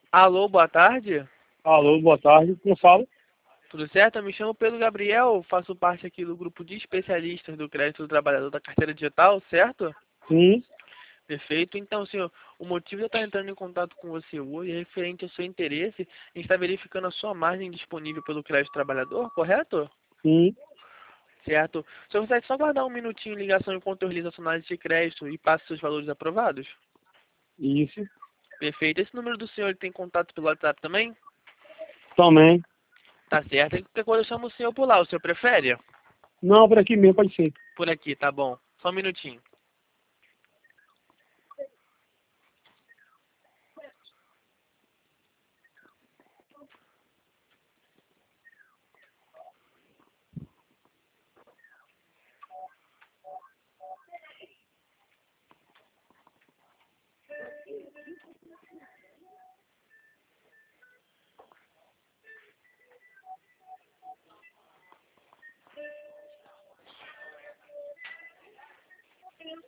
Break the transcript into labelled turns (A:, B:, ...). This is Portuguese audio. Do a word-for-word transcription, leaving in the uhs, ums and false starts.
A: Alô, boa tarde.
B: Alô, boa tarde. Quem fala?
A: Tudo certo? Eu me chamo Pedro Gabriel, faço parte aqui do grupo de especialistas do crédito do trabalhador da carteira digital, certo?
B: Sim,
A: Perfeito. Então, senhor, o motivo de eu estar entrando em contato com você hoje é referente ao seu interesse em estar verificando a sua margem disponível pelo crédito trabalhador, correto?
B: sim.
A: Certo. O senhor consegue só guardar um minutinho em ligação enquanto eu realizo a sua análise de crédito e passo seus valores aprovados?
B: Isso.
A: Perfeito. Esse número do senhor ele tem contato pelo WhatsApp também?
B: Também.
A: Tá certo. E qualquer coisa eu chamo o senhor por lá. O senhor prefere?
B: Não, por aqui mesmo, pode ser.
A: Por aqui, tá bom. Só um minutinho.